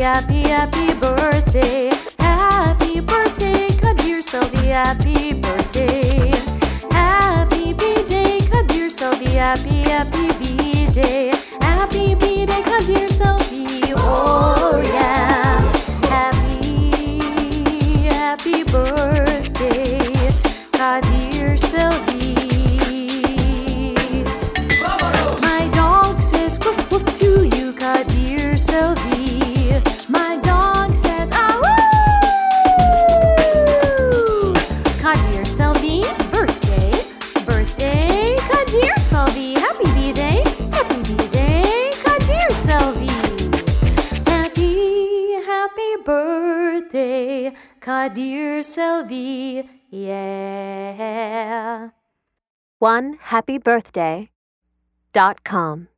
happy, happy birthday. Happy birthday, Kadir Selvi, happy birthday. Happy B-Day, Kadir Selvi, happy, happy B-Day. Happy B-Day, Kadir Selvi, oh yeah. Happy, happy birthday, Kadir Selvi. My dog says woof woof to you, Kadir Selvi. My dog says ah woo. Kadir Selvi, birthday, birthday, Kadir Selvi. Happy B-Day, happy B-Day, Kadir Selvi. Happy, happy birthday, Kadir Selvi. Yeah. OneHappyBirthday.com